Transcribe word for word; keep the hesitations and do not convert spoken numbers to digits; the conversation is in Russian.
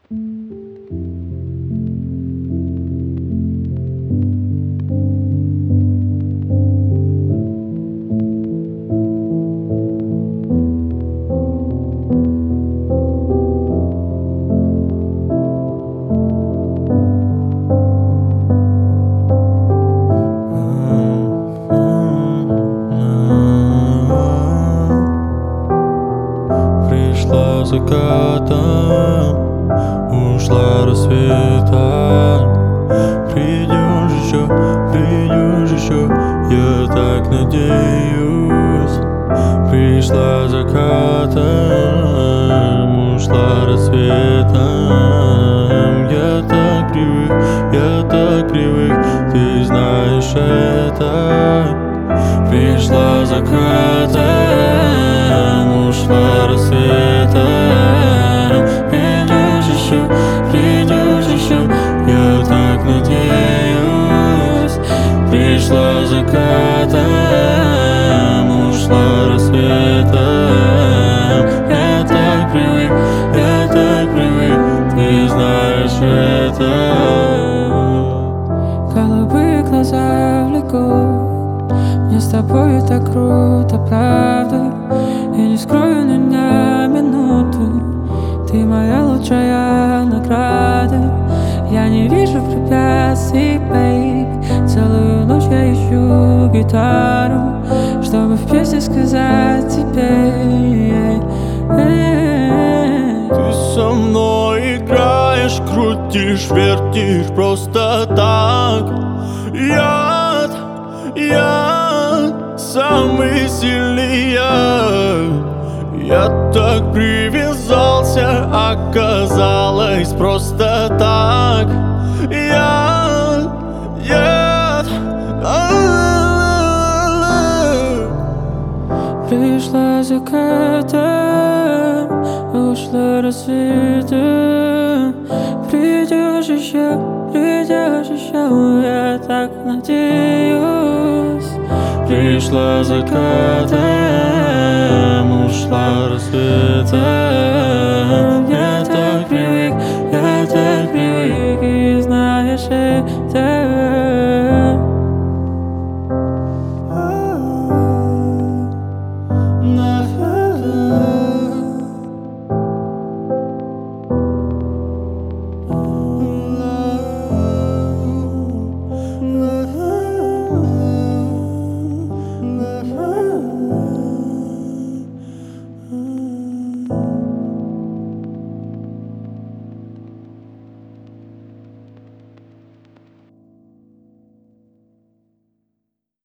Пришла закатом, ушла рассветом. Придешь еще, придешь еще, я так надеюсь. Пришла закатом, ушла рассветом. Я так привык, я так привык, ты знаешь это. Пришла закатом, ушла рассветом. Придешь еще, придешь еще, я так надеюсь. Пришла закатом, ушла рассветом. Я так привык, я так привык, ты знаешь это. Голубые глаза влекут, мне с тобой так круто, правда. Я не скрою ни на минуту, ты моя лучшая награда. Я не вижу препятствий, бейб. Целую ночь я ищу гитару, чтобы в песне сказать тебе. Ты со мной играешь, крутишь, вертишь просто так. Я, я самый сильный я. Я так привязался, оказалось просто так. Я, я, Пришла закатом, ушла рассветом. Придешь еще, придешь еще, я так надеюсь. Пришла закатом, ушла рассветом.